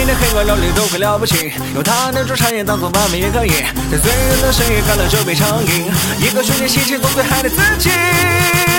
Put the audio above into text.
连黑怪料理都很了不起，用它能做茶叶当做拌面也可以，在醉人的深夜干了就别上瘾，一个兄弟心情总最嗨的自己。